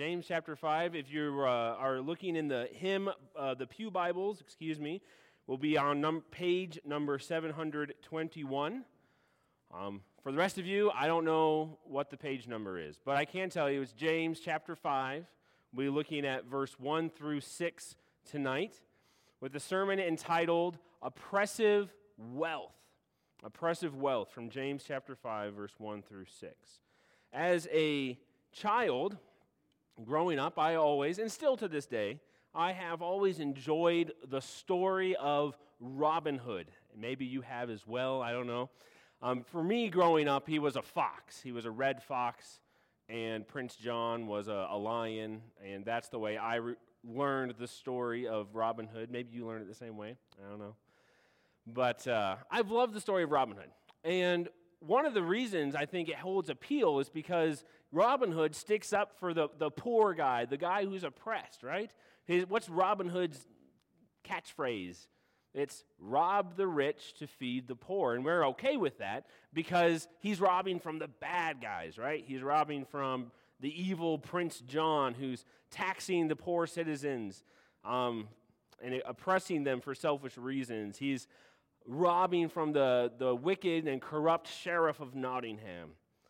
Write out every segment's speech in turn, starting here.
James chapter 5. If you are looking in the the Pew Bibles, we'll be on page number 721. For the rest of you, I don't know what the page number is, but I can tell you it's James chapter 5. We'll be looking at verse 1 through 6 tonight with the sermon entitled Oppressive Wealth. Oppressive Wealth from James chapter 5, verse 1 through 6. As a child, growing up, I always, and still to this day, I have always enjoyed the story of Robin Hood. Maybe you have as well, I don't know. For me, growing up, he was a fox. He was a red fox, and Prince John was a lion, and that's the way I learned the story of Robin Hood. Maybe you learned it the same way. I don't know. But I've loved the story of Robin Hood. And one of the reasons I think it holds appeal is because Robin Hood sticks up for the poor guy, the guy who's oppressed, right? What's Robin Hood's catchphrase? It's rob the rich to feed the poor. And we're okay with that because he's robbing from the bad guys, right? He's robbing from the evil Prince John who's taxing the poor citizens and oppressing them for selfish reasons. He's robbing from the wicked and corrupt sheriff of Nottingham.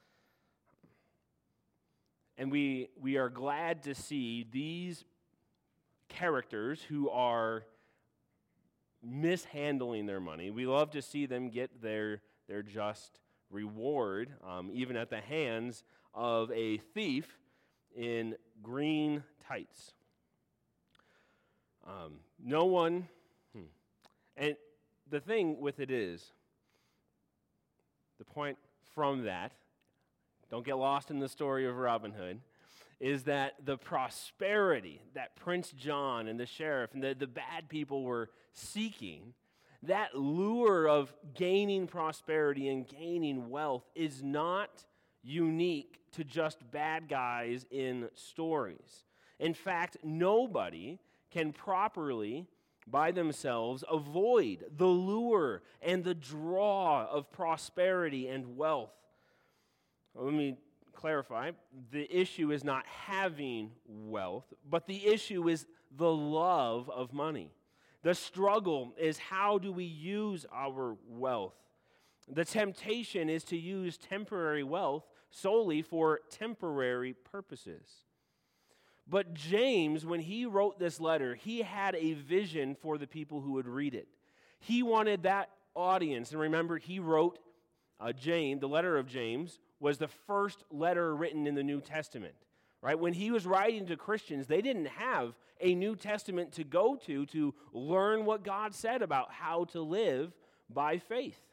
And we are glad to see these characters who are mishandling their money. We love to see them get their just reward, even at the hands of a thief in green tights. And the thing with it is, the point from that, don't get lost in the story of Robin Hood, is that the prosperity that Prince John and the sheriff and the bad people were seeking, that lure of gaining prosperity and gaining wealth is not unique to just bad guys in stories. In fact, nobody can properly by themselves avoid the lure and the draw of prosperity and wealth. Let me clarify. The issue is not having wealth, but the issue is the love of money. The struggle is how do we use our wealth? The temptation is to use temporary wealth solely for temporary purposes. But James, when he wrote this letter, he had a vision for the people who would read it. He wanted that audience, and remember, he wrote James, the letter of James, was the first letter written in the New Testament, right? When he was writing to Christians, they didn't have a New Testament to go to learn what God said about how to live by faith.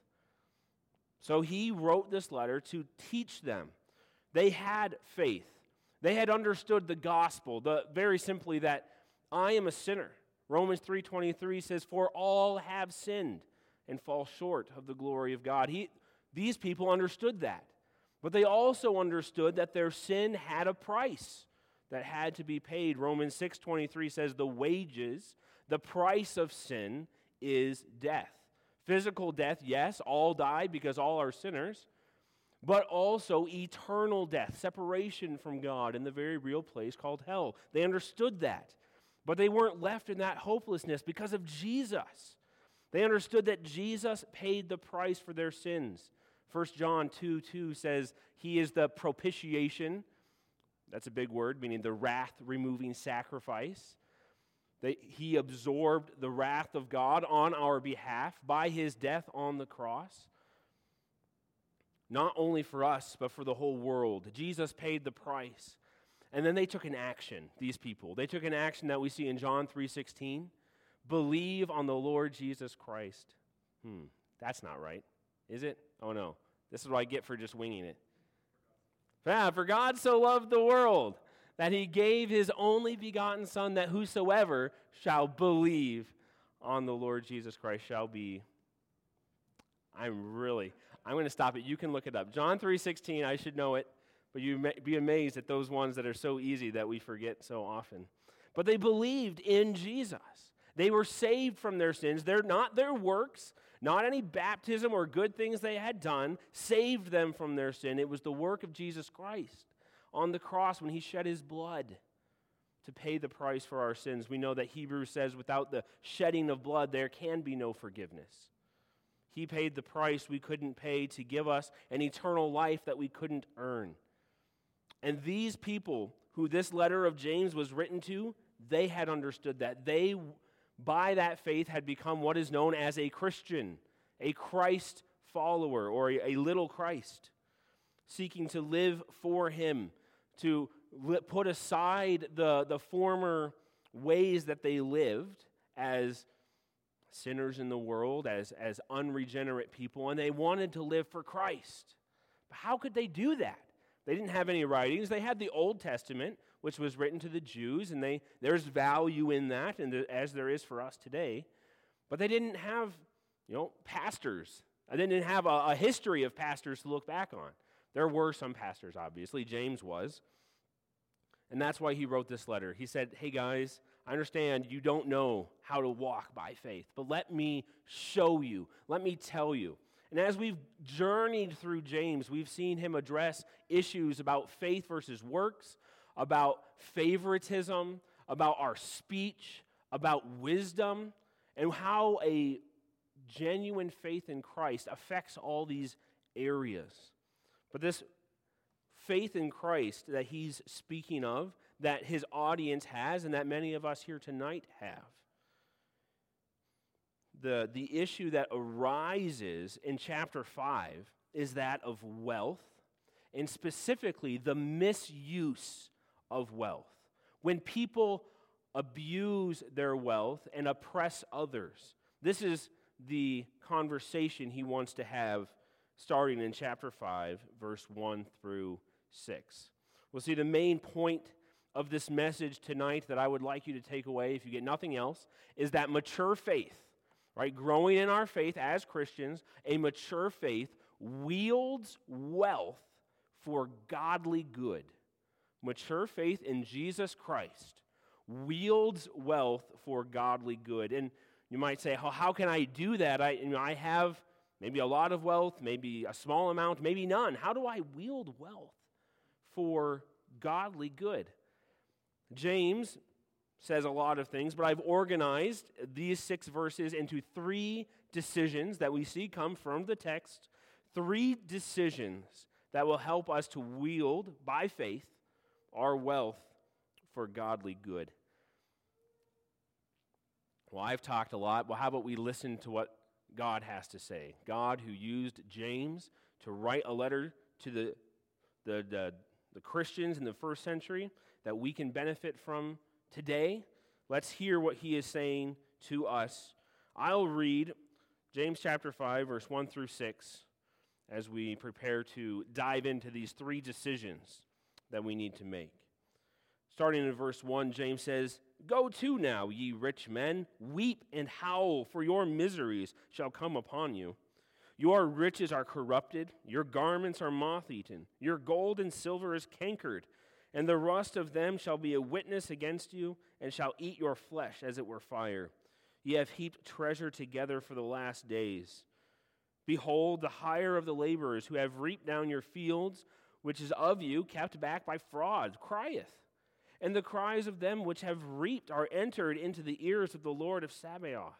So he wrote this letter to teach them. They had faith. They had understood the gospel, very simply that I am a sinner. Romans 3:23 says, "For all have sinned and fall short of the glory of God." These people understood that. But they also understood that their sin had a price that had to be paid. Romans 6:23 says, "The wages, the price of sin is death." Physical death, yes, all die because all are sinners. But also eternal death, separation from God in the very real place called hell. They understood that. But they weren't left in that hopelessness because of Jesus. They understood that Jesus paid the price for their sins. 1 John 2:2 says he is the propitiation. That's a big word, meaning the wrath-removing sacrifice. He absorbed the wrath of God on our behalf by his death on the cross. Not only for us, but for the whole world. Jesus paid the price. And then they took an action, these people. They took an action that we see in John 3:16. Believe on the Lord Jesus Christ. That's not right, is it? Oh no, this is what I get for just winging it. For God so loved the world that he gave his only begotten Son, that whosoever shall believe on the Lord Jesus Christ shall be. I'm going to stop it. You can look it up. John 3:16, I should know it, but you may be amazed at those ones that are so easy that we forget so often. But they believed in Jesus. They were saved from their sins. They're not their works, not any baptism or good things they had done, saved them from their sin. It was the work of Jesus Christ on the cross when he shed his blood. to pay the price for our sins. We know that Hebrews says without the shedding of blood, there can be no forgiveness. He paid the price we couldn't pay to give us an eternal life that we couldn't earn. And these people who this letter of James was written to, they had understood that. They, by that faith, had become what is known as a Christian, a Christ follower, or a little Christ, seeking to live for him, to put aside the former ways that they lived as sinners in the world, as unregenerate people, and they wanted to live for Christ. But how could they do that? They didn't have any writings. They had the Old Testament, which was written to the Jews, and there's value in that, and as there is for us today. But they didn't have, pastors. They didn't have a history of pastors to look back on. There were some pastors, obviously. James was. And that's why he wrote this letter. He said, hey guys, I understand you don't know how to walk by faith, but let me show you. Let me tell you. And as we've journeyed through James, we've seen him address issues about faith versus works, about favoritism, about our speech, about wisdom, and how a genuine faith in Christ affects all these areas. But this faith in Christ that he's speaking of, that his audience has, and that many of us here tonight have, the issue that arises in chapter 5 is that of wealth, and specifically the misuse of wealth. When people abuse their wealth and oppress others, this is the conversation he wants to have starting in chapter 5, verse 1 through 6. We'll see the main point of this message tonight that I would like you to take away, if you get nothing else, is that mature faith, right? Growing in our faith as Christians, a mature faith wields wealth for godly good. Mature faith in Jesus Christ wields wealth for godly good. And you might say, how can I do that? I have maybe a lot of wealth, maybe a small amount, maybe none. How do I wield wealth for godly good? James says a lot of things, but I've organized these 6 verses into 3 decisions that we see come from the text, 3 decisions that will help us to wield, by faith, our wealth for godly good. Well, I've talked a lot. Well, how about we listen to what God has to say? God, who used James to write a letter to the Christians in the first century that we can benefit from today. Let's hear what he is saying to us. I'll read James chapter 5, verse 1 through 6, as we prepare to dive into these 3 decisions that we need to make. Starting in verse 1, James says, "Go to now, ye rich men, weep and howl, for your miseries shall come upon you. Your riches are corrupted, your garments are moth-eaten, your gold and silver is cankered, and the rust of them shall be a witness against you, and shall eat your flesh as it were fire. Ye have heaped treasure together for the last days. Behold, the hire of the laborers who have reaped down your fields, which is of you, kept back by fraud, crieth. And the cries of them which have reaped are entered into the ears of the Lord of Sabaoth.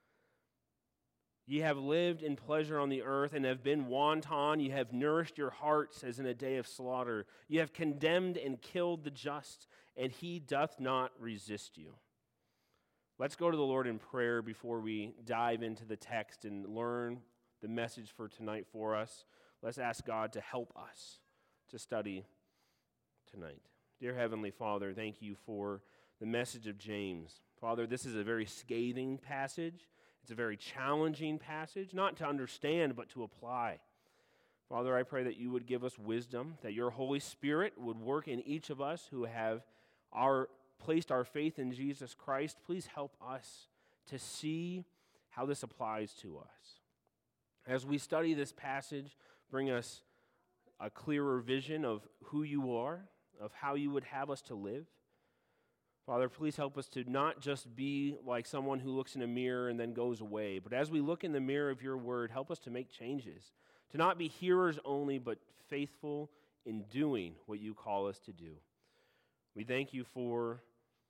Ye have lived in pleasure on the earth, and have been wanton. Ye have nourished your hearts as in a day of slaughter. Ye have condemned and killed the just, and he doth not resist you." Let's go to the Lord in prayer before we dive into the text and learn the message for tonight for us. Let's ask God to help us to study tonight. Dear Heavenly Father, thank you for the message of James. Father, this is a very scathing passage. It's a very challenging passage, not to understand, but to apply. Father, I pray that you would give us wisdom, that your Holy Spirit would work in each of us who have placed our faith in Jesus Christ. Please help us to see how this applies to us. As we study this passage, bring us a clearer vision of who you are, of how you would have us to live. Father, please help us to not just be like someone who looks in a mirror and then goes away, but as we look in the mirror of your word, help us to make changes, to not be hearers only, but faithful in doing what you call us to do. We thank you for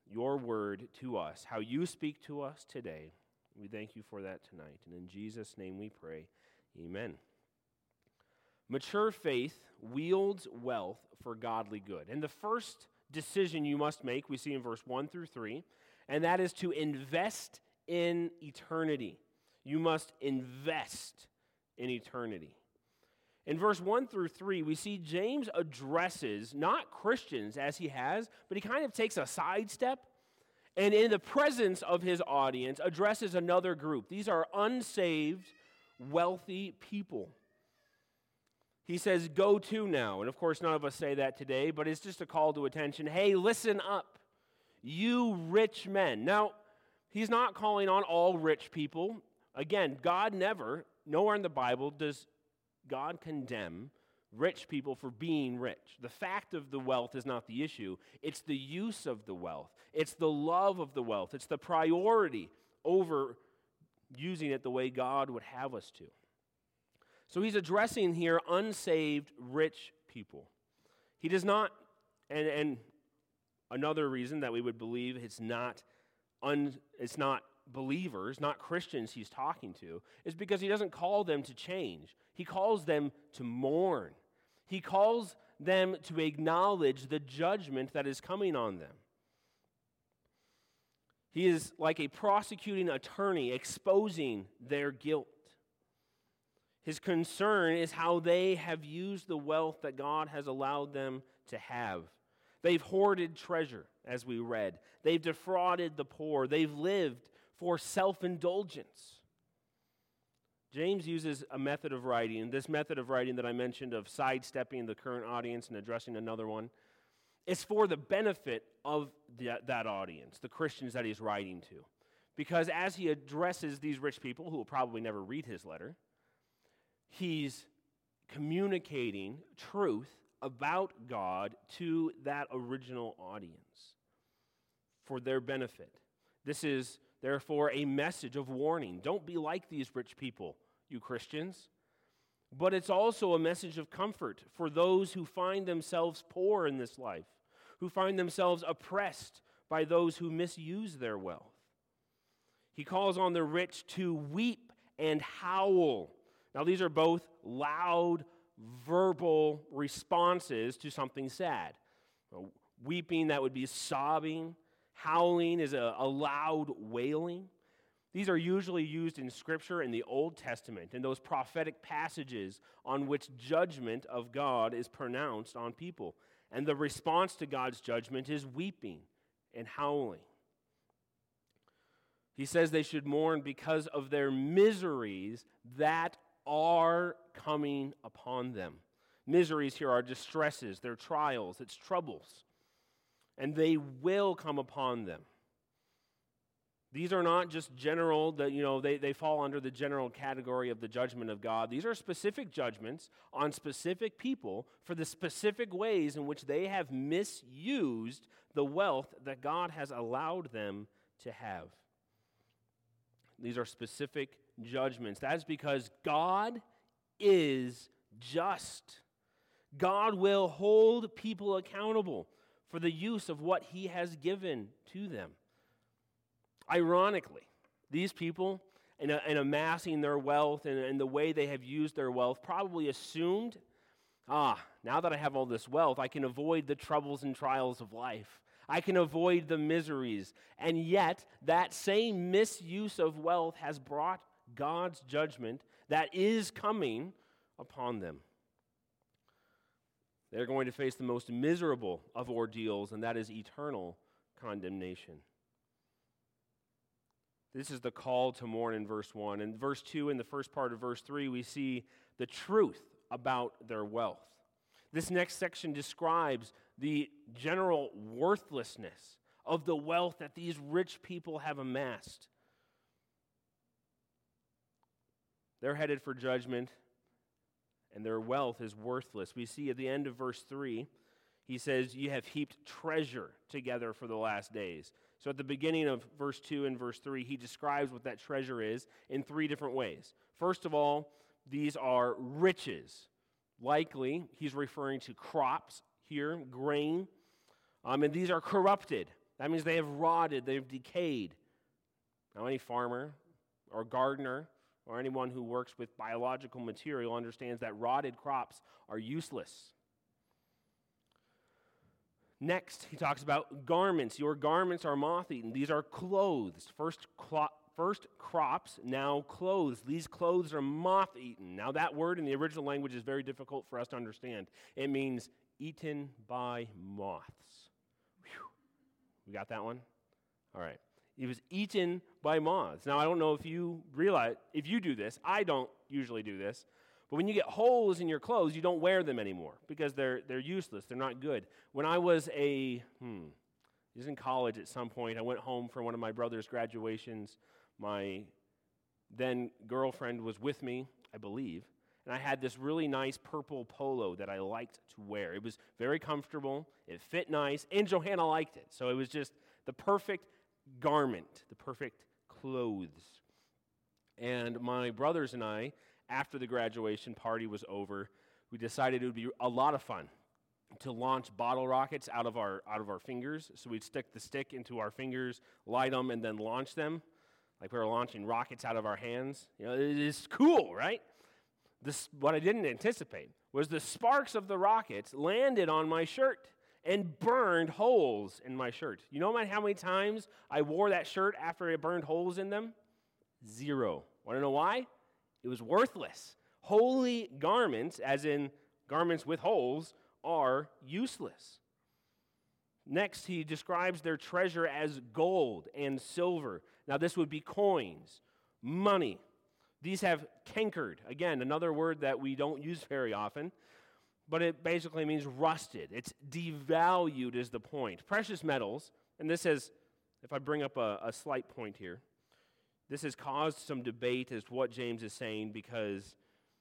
your word to us, how you speak to us today. We thank you for that tonight. And in Jesus' name we pray, amen. Mature faith wields wealth for godly good. And the first decision you must make, we see in verse 1 through 3, and that is to invest in eternity. You must invest in eternity. In verse 1 through 3, we see James addresses not Christians as he has, but he kind of takes a sidestep and in the presence of his audience addresses another group. These are unsaved, wealthy people. He says, go to now. And of course, none of us say that today, but it's just a call to attention. Hey, listen up, you rich men. Now, he's not calling on all rich people. Again, God nowhere in the Bible does God condemn rich people for being rich. The fact of the wealth is not the issue. It's the use of the wealth. It's the love of the wealth. It's the priority over using it the way God would have us to. So he's addressing here unsaved rich people. He does not, and another reason that we would believe it's not believers, not Christians he's talking to, is because he doesn't call them to change. He calls them to mourn. He calls them to acknowledge the judgment that is coming on them. He is like a prosecuting attorney exposing their guilt. His concern is how they have used the wealth that God has allowed them to have. They've hoarded treasure, as we read. They've defrauded the poor. They've lived for self-indulgence. James uses a method of writing, this method of writing that I mentioned of sidestepping the current audience and addressing another one. It's for the benefit of that audience, the Christians that he's writing to. Because as he addresses these rich people, who will probably never read his letter, he's communicating truth about God to that original audience for their benefit. This is, therefore, a message of warning. Don't be like these rich people, you Christians. But it's also a message of comfort for those who find themselves poor in this life, who find themselves oppressed by those who misuse their wealth. He calls on the rich to weep and howl. Now, these are both loud, verbal responses to something sad. Weeping, that would be sobbing. Howling is a loud wailing. These are usually used in Scripture in the Old Testament, in those prophetic passages on which judgment of God is pronounced on people. And the response to God's judgment is weeping and howling. He says they should mourn because of their miseries that are coming upon them. Miseries here are distresses, they're trials, it's troubles. And they will come upon them. These are not just general, they fall under the general category of the judgment of God. These are specific judgments on specific people for the specific ways in which they have misused the wealth that God has allowed them to have. These are specific judgments. That's because God is just. God will hold people accountable for the use of what he has given to them. Ironically, these people, in amassing their wealth and the way they have used their wealth, probably assumed, now that I have all this wealth, I can avoid the troubles and trials of life. I can avoid the miseries. And yet, that same misuse of wealth has brought God's judgment that is coming upon them. They're going to face the most miserable of ordeals, and that is eternal condemnation. This is the call to mourn in verse 1. In verse 2, in the first part of verse 3, we see the truth about their wealth. This next section describes the general worthlessness of the wealth that these rich people have amassed. They're headed for judgment, and their wealth is worthless. We see at the end of verse 3, he says, you have heaped treasure together for the last days. So at the beginning of verse 2 and verse 3, he describes what that treasure is in three different ways. First of all, these are riches. Likely, he's referring to crops here, grain. And these are corrupted That means they have rotted, they've decayed. Now, any farmer or gardener or anyone who works with biological material understands that rotted crops are useless. Next, he talks about garments. Your garments are moth-eaten. These are clothes. First crops, now clothes. These clothes are moth-eaten. Now, that word in the original language is very difficult for us to understand. It means eaten by moths. Whew. We got that one? All right. He was eaten by moths. Now, I don't know if you realize, if you do this, I don't usually do this, but when you get holes in your clothes, you don't wear them anymore because they're useless. They're not good. When I was in college at some point, I went home for one of my brother's graduations. My then girlfriend was with me, I believe, and I had this really nice purple polo that I liked to wear. It was very comfortable, it fit nice, and Johanna liked it. So it was just the perfect garment, the perfect clothes. And my brothers and I, after the graduation party was over, we decided it would be a lot of fun to launch bottle rockets out of our fingers. So we'd stick the stick into our fingers, light them, and then launch them, like we were launching rockets out of our hands. You know, it is cool, right? What I didn't anticipate was the sparks of the rockets landed on my shirt and burned holes in my shirt. You know how many times I wore that shirt after it burned holes in them? 0. Want to know why? It was worthless. Holy garments, as in garments with holes, are useless. Next, he describes their treasure as gold and silver. Now, this would be coins, money. These have cankered. Again, another word that we don't use very often, but it basically means rusted. It's devalued is the point. Precious metals, and this is, if I bring up a slight point here, this has caused some debate as to what James is saying because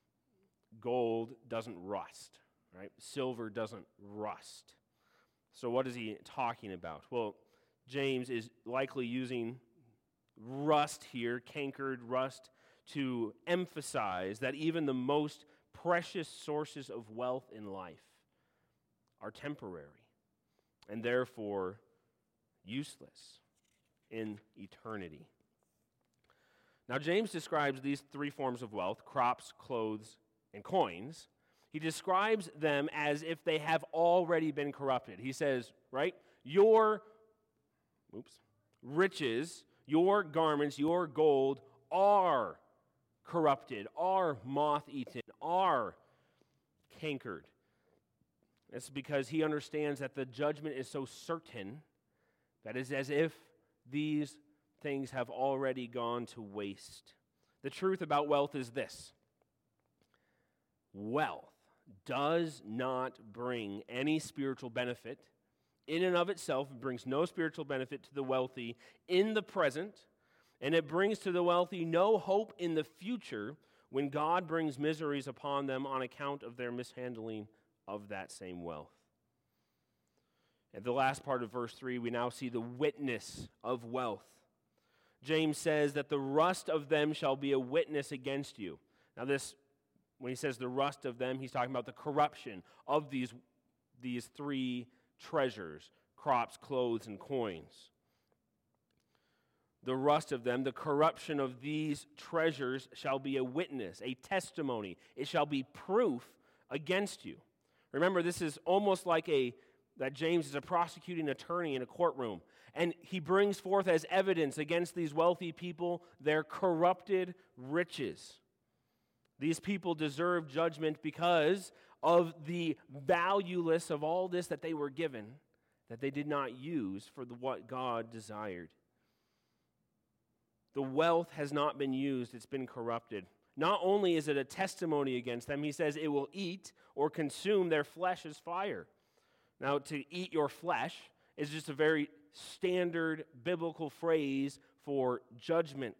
gold doesn't rust, right? Silver doesn't rust. So what is he talking about? Well, James is likely using rust here, cankered rust, to emphasize that even the most precious sources of wealth in life are temporary and therefore useless in eternity. Now, James describes these 3 forms of wealth, crops, clothes, and coins. He describes them as if they have already been corrupted. He says, right, your riches, your garments, your gold are corrupted, are moth-eaten, are cankered. It's because he understands that the judgment is so certain that it's as if these things have already gone to waste. The truth about wealth is this: wealth does not bring any spiritual benefit. In and of itself, it brings no spiritual benefit to the wealthy in the present, and it brings to the wealthy no hope in the future when God brings miseries upon them on account of their mishandling of that same wealth. At the last part of verse 3, we now see the witness of wealth. James says that the rust of them shall be a witness against you. Now this, when he says the rust of them, he's talking about the corruption of these 3 treasures, crops, clothes, and coins. The rust of them, the corruption of these treasures shall be a witness, a testimony. It shall be proof against you. Remember, this is almost like that James is a prosecuting attorney in a courtroom, and he brings forth as evidence against these wealthy people their corrupted riches. These people deserve judgment because of the valueless of all this that they were given, that they did not use for what God desired. The wealth has not been used, it's been corrupted. Not only is it a testimony against them, he says it will eat or consume their flesh as fire. Now, to eat your flesh is just a very standard biblical phrase for judgment.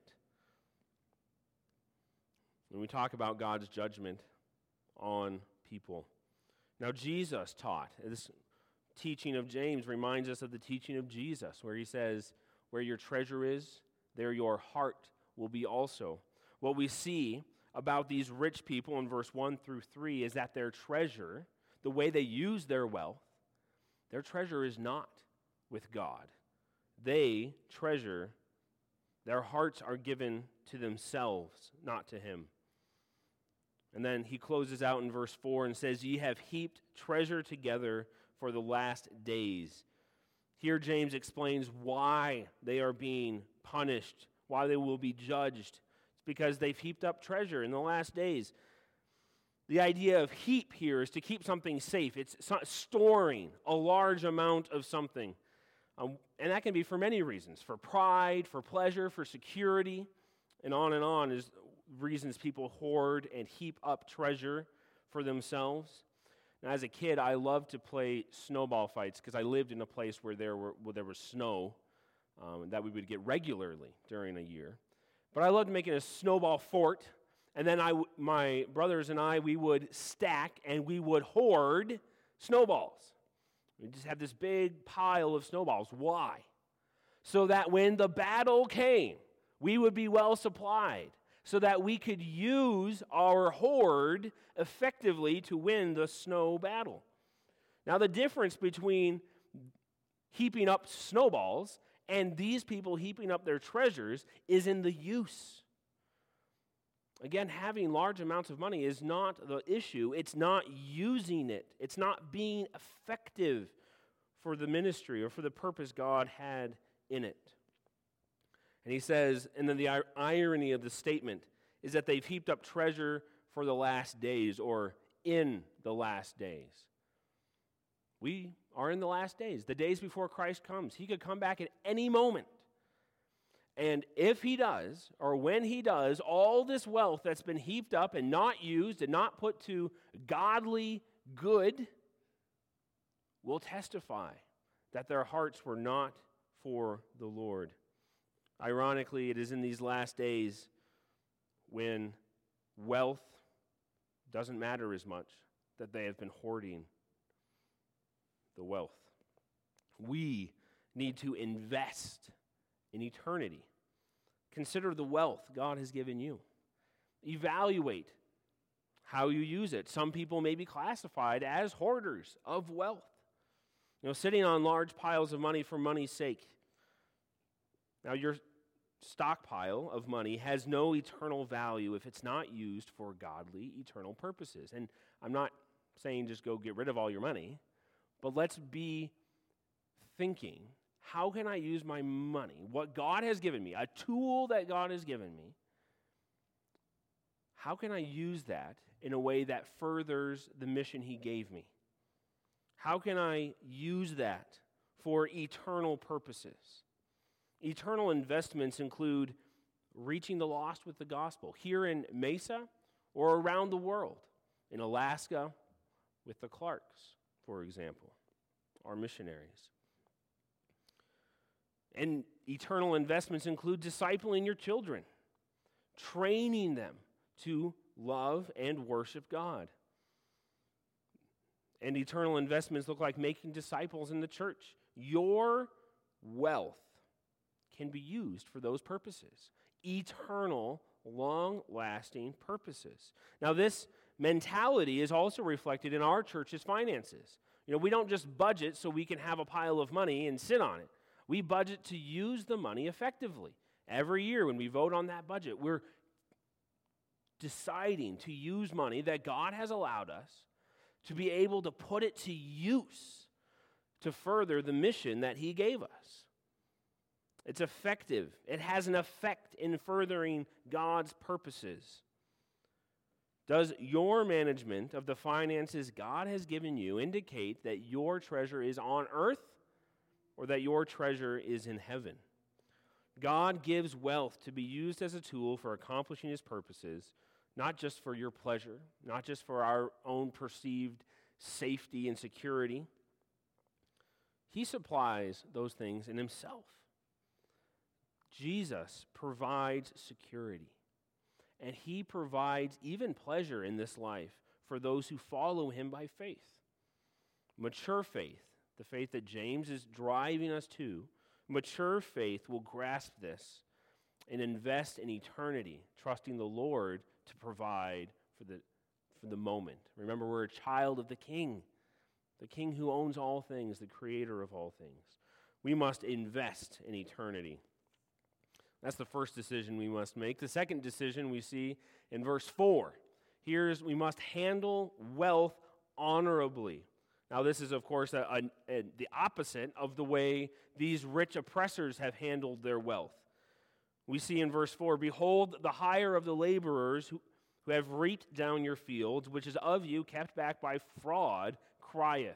When we talk about God's judgment on people. Now, Jesus taught. This teaching of James reminds us of the teaching of Jesus, where he says, where your treasure is, there your heart will be also. What we see about these rich people in verse 1 through 3 is that their treasure, the way they use their wealth, their treasure is not with God. they treasure, their hearts are given to themselves, not to him. And then he closes out in verse 4 and says, ye have heaped treasure together for the last days. Here James explains why they are being punished, why they will be judged. It's because they've heaped up treasure in the last days. The idea of heap here is to keep something safe. It's storing a large amount of something. And that can be for many reasons, for pride, for pleasure, for security, and on is reasons people hoard and heap up treasure for themselves. Now, as a kid, I loved to play snowball fights because I lived in a place where there was snow that we would get regularly during a year. But I loved making a snowball fort, and then my brothers and I, we would stack and we would hoard snowballs. We just had this big pile of snowballs. Why? So that when the battle came, we would be well supplied, so that we could use our hoard effectively to win the snow battle. Now, the difference between heaping up snowballs and these people heaping up their treasures is in the use. Again, having large amounts of money is not the issue. It's not using it. It's not being effective for the ministry or for the purpose God had in it. And he says, and then the irony of the statement is that they've heaped up treasure for the last days, or in the last days. We are in the last days, the days before Christ comes. He could come back at any moment. And if he does, or when he does, all this wealth that's been heaped up and not used and not put to godly good will testify that their hearts were not for the Lord. Ironically, it is in these last days when wealth doesn't matter as much that they have been hoarding the wealth. We need to invest in eternity. Consider the wealth God has given you. Evaluate how you use it. Some people may be classified as hoarders of wealth. Sitting on large piles of money for money's sake. Now, your stockpile of money has no eternal value if it's not used for godly, eternal purposes. And I'm not saying just go get rid of all your money, but let's be thinking, how can I use my money, what God has given me, a tool that God has given me, how can I use that in a way that furthers the mission he gave me? How can I use that for eternal purposes? Eternal investments include reaching the lost with the gospel here in Mesa or around the world, in Alaska with the Clarks, for example, our missionaries. And eternal investments include discipling your children, training them to love and worship God. And eternal investments look like making disciples in the church. Your wealth can be used for those purposes. Eternal, long-lasting purposes. Now, this mentality is also reflected in our church's finances. We don't just budget so we can have a pile of money and sit on it. We budget to use the money effectively. Every year when we vote on that budget, we're deciding to use money that God has allowed us to be able to put it to use to further the mission that he gave us. It's effective. It has an effect in furthering God's purposes. Does your management of the finances God has given you indicate that your treasure is on earth or that your treasure is in heaven? God gives wealth to be used as a tool for accomplishing his purposes, not just for your pleasure, not just for our own perceived safety and security. He supplies those things in himself. Jesus provides security, and he provides even pleasure in this life for those who follow him by faith. Mature faith, the faith that James is driving us to, mature faith will grasp this and invest in eternity, trusting the Lord to provide for the moment. Remember, we're a child of the King who owns all things, the creator of all things. We must invest in eternity. That's the first decision we must make. The second decision we see in verse 4. We must handle wealth honorably. Now, this is, of course, the opposite of the way these rich oppressors have handled their wealth. We see in verse 4, "Behold, the hire of the laborers who have reaped down your fields, which is of you kept back by fraud, crieth."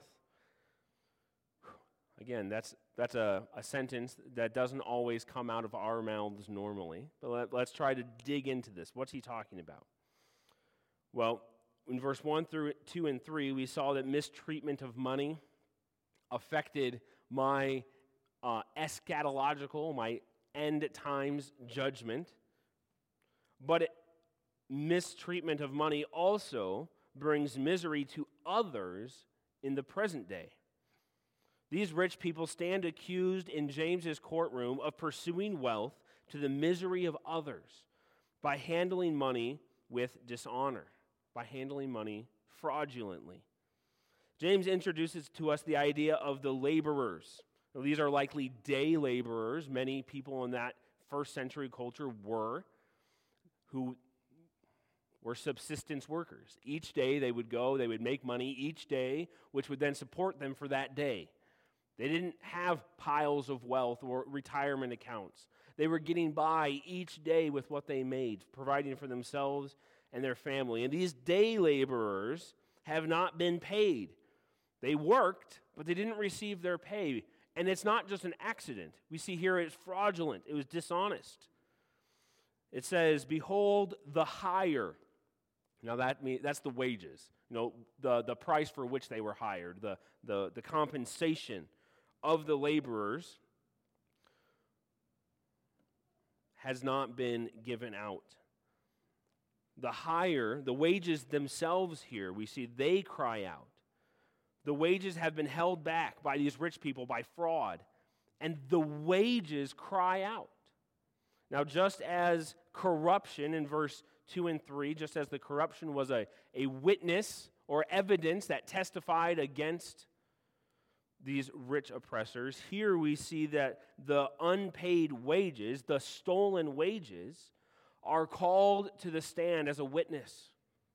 Again, that's a sentence that doesn't always come out of our mouths normally. But let's try to dig into this. What's he talking about? Well, in verse 1 through 2 and 3, we saw that mistreatment of money affected my eschatological, my end times judgment. But mistreatment of money also brings misery to others in the present day. These rich people stand accused in James's courtroom of pursuing wealth to the misery of others by handling money with dishonor, by handling money fraudulently. James introduces to us the idea of the laborers. Now, these are likely day laborers. Many people in that first century culture who were subsistence workers. Each day they would go, they would make money each day, which would then support them for that day. They didn't have piles of wealth or retirement accounts. They were getting by each day with what they made, providing for themselves and their family. And these day laborers have not been paid. They worked, but they didn't receive their pay. And it's not just an accident. We see here it's fraudulent. It was dishonest. It says, "Behold the hire." Now that's the wages. The price for which they were hired, the compensation of the laborers has not been given out. The hire, the wages themselves here, we see they cry out. The wages have been held back by these rich people by fraud, and the wages cry out. Now, just as corruption in verse 2 and 3, just as the corruption was a witness or evidence that testified against these rich oppressors, here we see that the unpaid wages, the stolen wages, are called to the stand as a witness.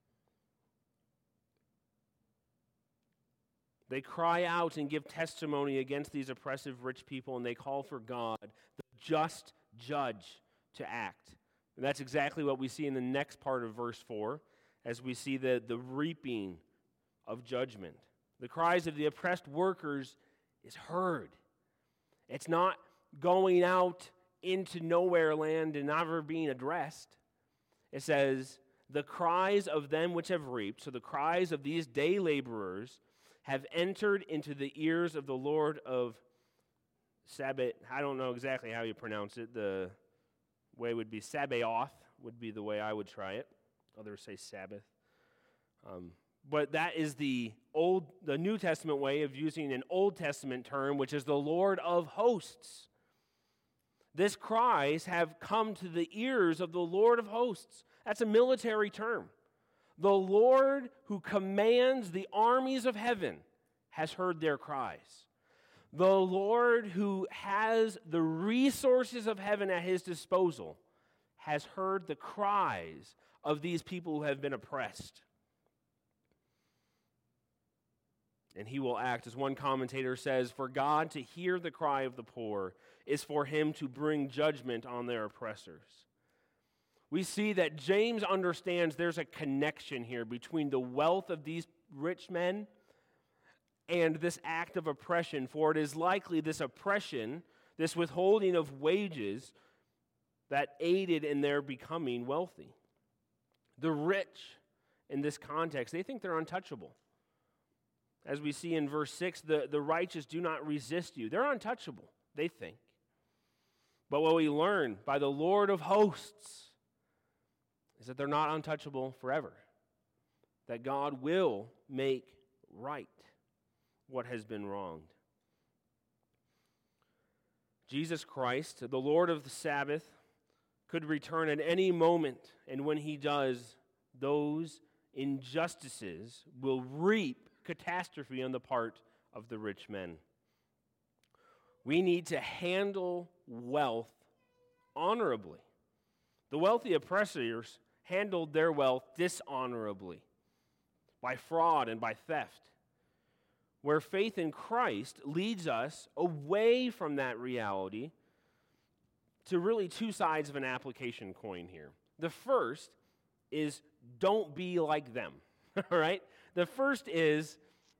They cry out and give testimony against these oppressive rich people, and they call for God, the just judge, to act. And that's exactly what we see in the next part of verse 4, as we see the reaping of judgment. The cries of the oppressed workers is heard. It's not going out into nowhere land and never being addressed. It says, "The cries of them which have reaped," so the cries of these day laborers, "have entered into the ears of the Lord of Sabaoth." I don't know exactly how you pronounce it. The way would be Sabaoth, would be the way I would try it. Others say Sabbath. But that is the New Testament way of using an Old Testament term, which is the Lord of hosts. This cries have come to the ears of the Lord of hosts. That's a military term. The Lord who commands the armies of heaven has heard their cries. The Lord who has the resources of heaven at his disposal has heard the cries of these people who have been oppressed. And he will act, as one commentator says, "For God to hear the cry of the poor is for him to bring judgment on their oppressors." We see that James understands there's a connection here between the wealth of these rich men and this act of oppression, for it is likely this oppression, this withholding of wages, that aided in their becoming wealthy. The rich, in this context, they think they're untouchable. As we see in verse 6, the righteous do not resist you. They're untouchable, they think. But what we learn by the Lord of hosts is that they're not untouchable forever. That God will make right what has been wronged. Jesus Christ, the Lord of the Sabbath, could return at any moment, and when he does, those injustices will reap catastrophe on the part of the rich men. We need to handle wealth honorably. The wealthy oppressors handled their wealth dishonorably by fraud and by theft. Where faith in Christ leads us away from that reality to really two sides of an application coin here. The first is don't be like them, all right? The first is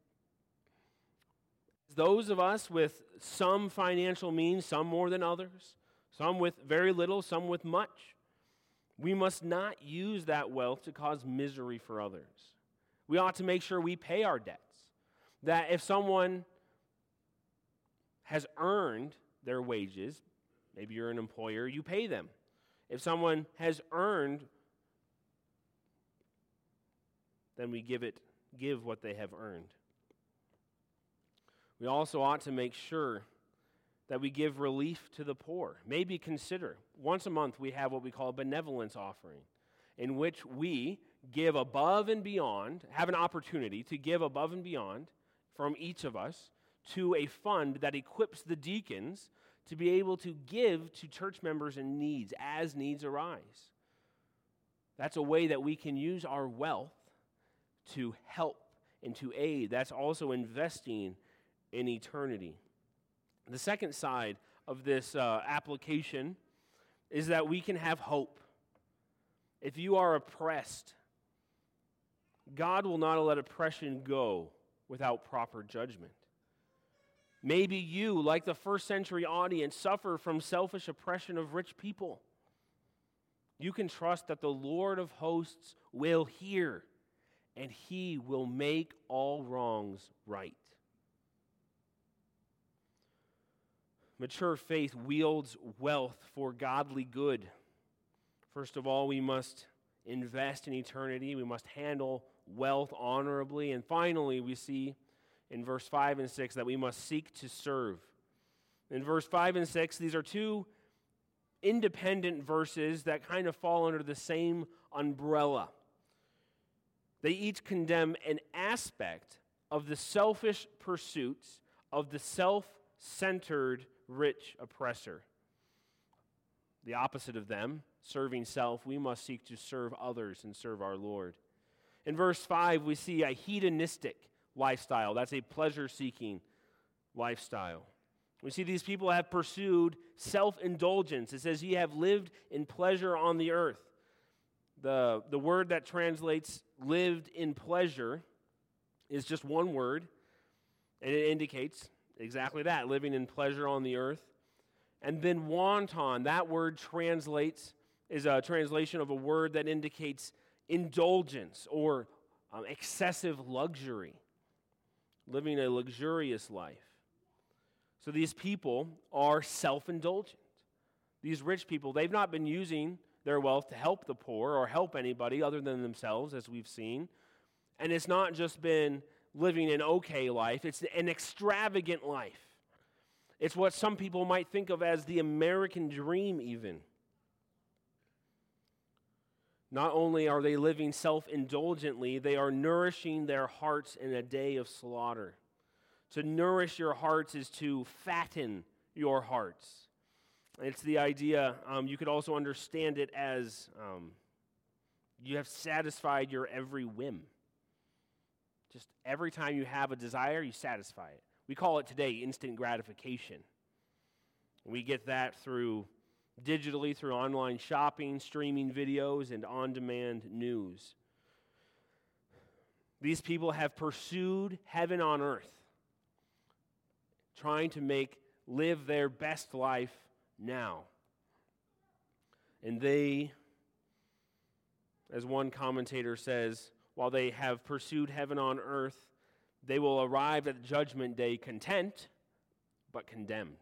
those of us with some financial means, some more than others, some with very little, some with much. We must not use that wealth to cause misery for others. We ought to make sure we pay our debts. That if someone has earned their wages, maybe you're an employer, you pay them. If someone has earned, then we give what they have earned. We also ought to make sure that we give relief to the poor. Maybe consider, once a month we have what we call a benevolence offering, in which we give above and beyond, have an opportunity to give above and beyond from each of us to a fund that equips the deacons to be able to give to church members in needs as needs arise. That's a way that we can use our wealth to help and to aid. That's also investing in eternity. The second side of this application is that we can have hope. If you are oppressed, God will not let oppression go without proper judgment. Maybe you, like the first century audience, suffer from selfish oppression of rich people. You can trust that the Lord of hosts will hear, and he will make all wrongs right. Mature faith wields wealth for godly good. First of all, we must invest in eternity. We must handle wealth honorably. And finally, we see in verse 5 and 6 that we must seek to serve. In verse 5 and 6, these are two independent verses that kind of fall under the same umbrella. They each condemn an aspect of the selfish pursuits of the self-centered rich oppressor. The opposite of them, serving self, we must seek to serve others and serve our Lord. In verse 5, we see a hedonistic lifestyle. That's a pleasure-seeking lifestyle. We see these people have pursued self-indulgence. It says, ye have lived in pleasure on the earth. The word that translates lived in pleasure is just one word, and it indicates exactly that, living in pleasure on the earth. And then wanton, that word is a translation of a word that indicates indulgence or excessive luxury, living a luxurious life. So these people are self-indulgent. These rich people, they've not been using their wealth to help the poor or help anybody other than themselves, as we've seen. And it's not just been living an okay life, it's an extravagant life. It's what some people might think of as the American dream even. Not only are they living self-indulgently, they are nourishing their hearts in a day of slaughter. To nourish your hearts is to fatten your hearts. It's the idea, you could also understand it as you have satisfied your every whim. Just every time you have a desire, you satisfy it. We call it today instant gratification. We get that digitally through online shopping, streaming videos, and on-demand news. These people have pursued heaven on earth, trying to live their best life now. And they, as one commentator says, while they have pursued heaven on earth, they will arrive at judgment day content, but condemned.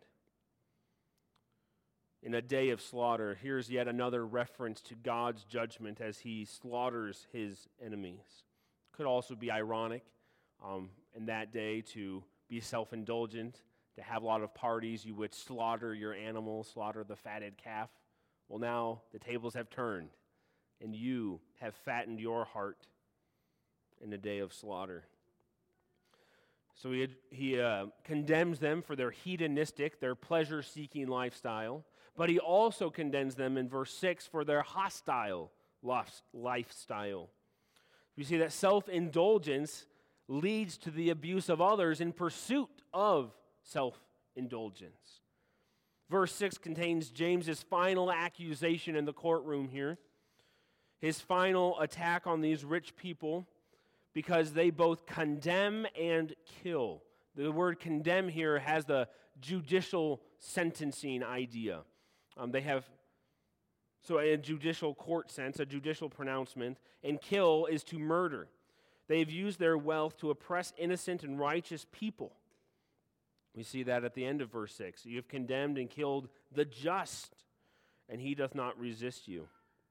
In a day of slaughter, here's yet another reference to God's judgment as he slaughters his enemies. Could also be ironic in that day to be self-indulgent, to have a lot of parties. You would slaughter your animal, slaughter the fatted calf. Well, now the tables have turned, and you have fattened your heart in a day of slaughter. So he condemns them for their hedonistic, their pleasure-seeking lifestyle, but he also condemns them in verse 6 for their hostile lifestyle. We see that self-indulgence leads to the abuse of others in pursuit of self-indulgence. Verse 6 contains James's final accusation in the courtroom here, his final attack on these rich people, because they both condemn and kill. The word condemn here has the judicial sentencing idea. They have, so a judicial court sense, a judicial pronouncement, and kill is to murder. They've used their wealth to oppress innocent and righteous people. We see that at the end of verse 6. You have condemned and killed the just, and he doth not resist you.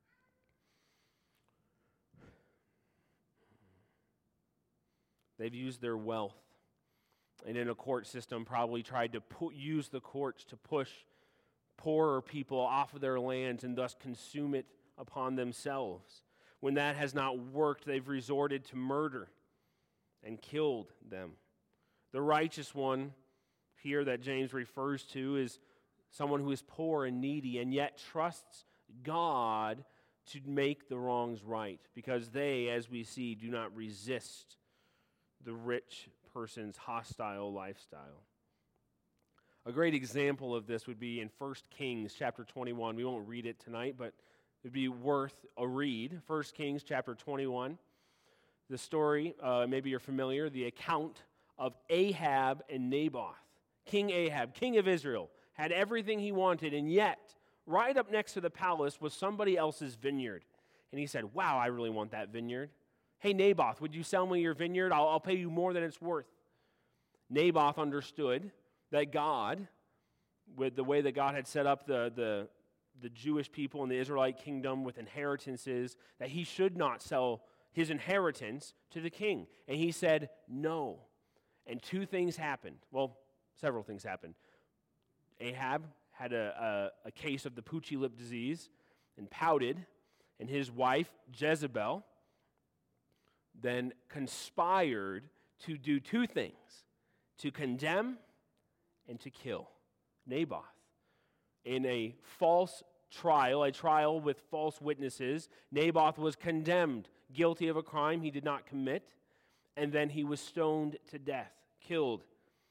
They've used their wealth, and in a court system probably tried to use the courts to push poorer people off of their lands and thus consume it upon themselves. When that has not worked, they've resorted to murder and killed them. The righteous one here that James refers to is someone who is poor and needy and yet trusts God to make the wrongs right, because they, as we see, do not resist the rich person's hostile lifestyle. A great example of this would be in 1 Kings chapter 21. We won't read it tonight, but it would be worth a read. 1 Kings chapter 21. The story, maybe you're familiar, the account of Ahab and Naboth. King Ahab, king of Israel, had everything he wanted, and yet, right up next to the palace was somebody else's vineyard. And he said, wow, I really want that vineyard. Hey, Naboth, would you sell me your vineyard? I'll pay you more than it's worth. Naboth understood that God, with the way that God had set up the Jewish people and the Israelite kingdom with inheritances, that he should not sell his inheritance to the king. And he said, no. And two things happened. Well, several things happened. Ahab had a case of the poochy lip disease and pouted, and his wife, Jezebel, then conspired to do two things, to condemn and to kill Naboth. In a false trial, a trial with false witnesses, Naboth was condemned, guilty of a crime he did not commit, and then he was stoned to death, killed.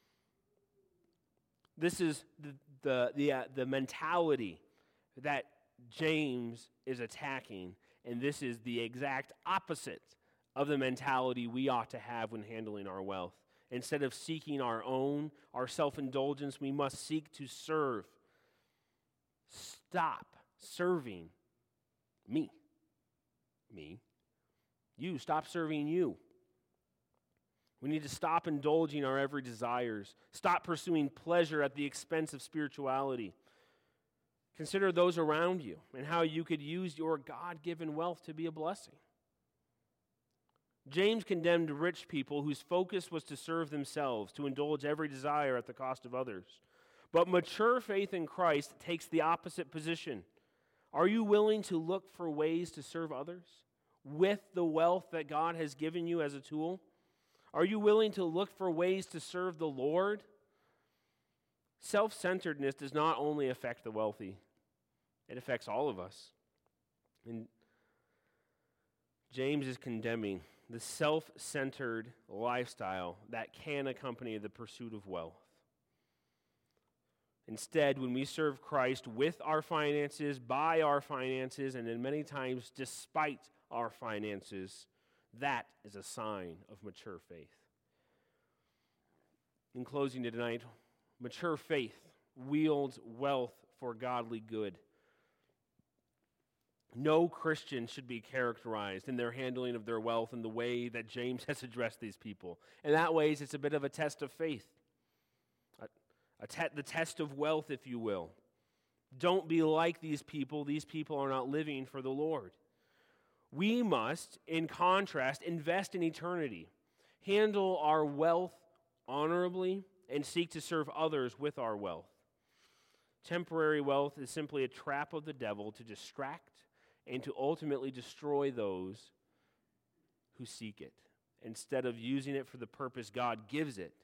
This is the mentality that James is attacking, and this is the exact opposite of the mentality we ought to have when handling our wealth. Instead of seeking our self-indulgence, we must seek to serve. Stop serving me. You, stop serving you. We need to stop indulging our every desires. Stop pursuing pleasure at the expense of spirituality. Consider those around you and how you could use your God-given wealth to be a blessing. James condemned rich people whose focus was to serve themselves, to indulge every desire at the cost of others. But mature faith in Christ takes the opposite position. Are you willing to look for ways to serve others with the wealth that God has given you as a tool? Are you willing to look for ways to serve the Lord? Self-centeredness does not only affect the wealthy, it affects all of us. And James is condemning the self-centered lifestyle that can accompany the pursuit of wealth. Instead, when we serve Christ with our finances, by our finances, and then many times despite our finances, that is a sign of mature faith. In closing tonight, mature faith wields wealth for godly good. No Christian should be characterized in their handling of their wealth in the way that James has addressed these people. In that ways, it's a bit of a test of faith, the test of wealth, if you will. Don't be like these people. These people are not living for the Lord. We must, in contrast, invest in eternity, handle our wealth honorably, and seek to serve others with our wealth. Temporary wealth is simply a trap of the devil to distract and to ultimately destroy those who seek it, instead of using it for the purpose God gives it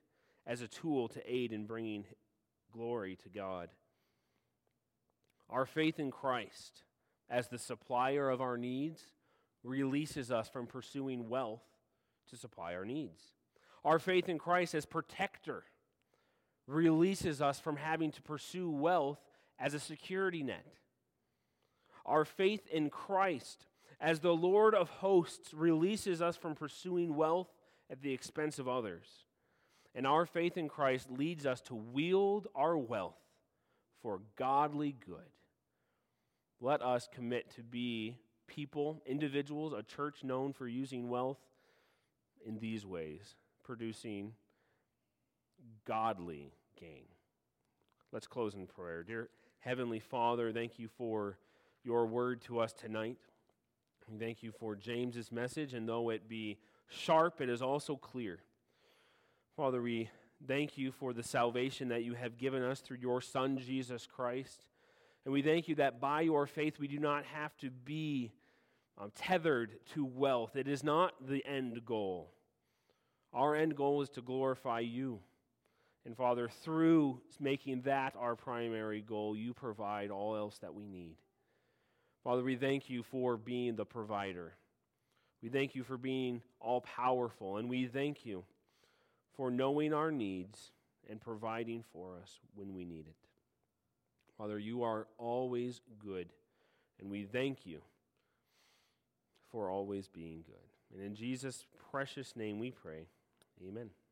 as a tool to aid in bringing glory to God. Our faith in Christ as the supplier of our needs releases us from pursuing wealth to supply our needs. Our faith in Christ as protector releases us from having to pursue wealth as a security net. Our faith in Christ as the Lord of hosts releases us from pursuing wealth at the expense of others. And our faith in Christ leads us to wield our wealth for godly good. Let us commit to be people, individuals, a church known for using wealth in these ways, producing godly gain. Let's close in prayer. Dear Heavenly Father, thank you for your word to us tonight. We thank you for James's message, and though it be sharp, it is also clear. Father, we thank you for the salvation that you have given us through your Son, Jesus Christ. And we thank you that by your faith we do not have to be tethered to wealth. It is not the end goal. Our end goal is to glorify you. And Father, through making that our primary goal, you provide all else that we need. Father, we thank you for being the provider. We thank you for being all-powerful, and we thank you for knowing our needs and providing for us when we need it. Father, you are always good, and we thank you for always being good. And in Jesus' precious name we pray, amen.